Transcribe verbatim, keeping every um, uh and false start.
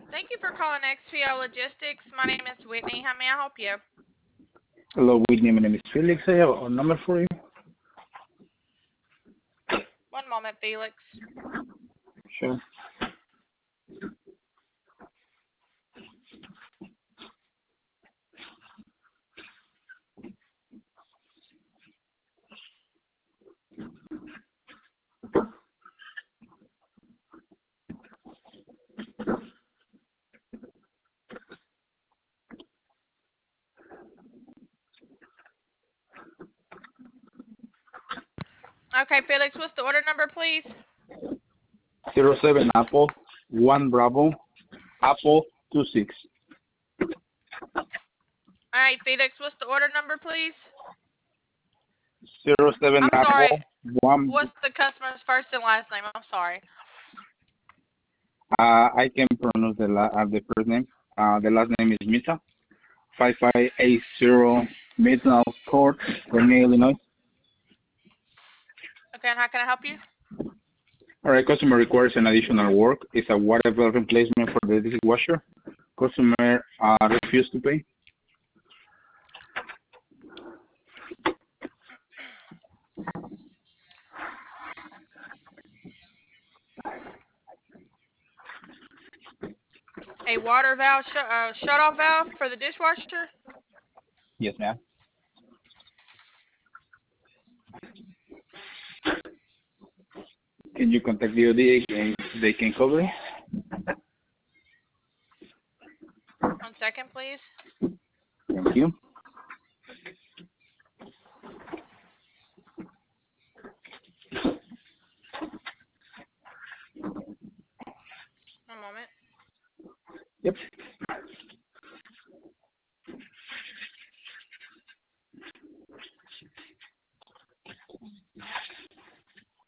Thank you for calling X P O Logistics. My name is Whitney. How may I help you? Hello, Whitney. My name is Felix. I have a number for you. One moment, Felix. Sure. Okay, Felix, what's the order number, please? Zero seven Apple, one Bravo, Apple two six. All right, Felix, what's the order number, please? Zero seven I'm sorry. Apple, one. What's the customer's first and last name? I'm sorry. Uh, I can pronounce the la- uh, the first name. Uh, the last name is Mita. Five five eight zero Midtown Court, Vermillion, Illinois. Okay, and how can I help you? All right. Customer requires an additional work. It's a water valve replacement for the dishwasher. Customer uh, refused to pay. A water valve sh uh, shut-off valve for the dishwasher? Yes, ma'am. Can you contact the O D and they can cover it? One second, please. Thank you. One moment. Yep.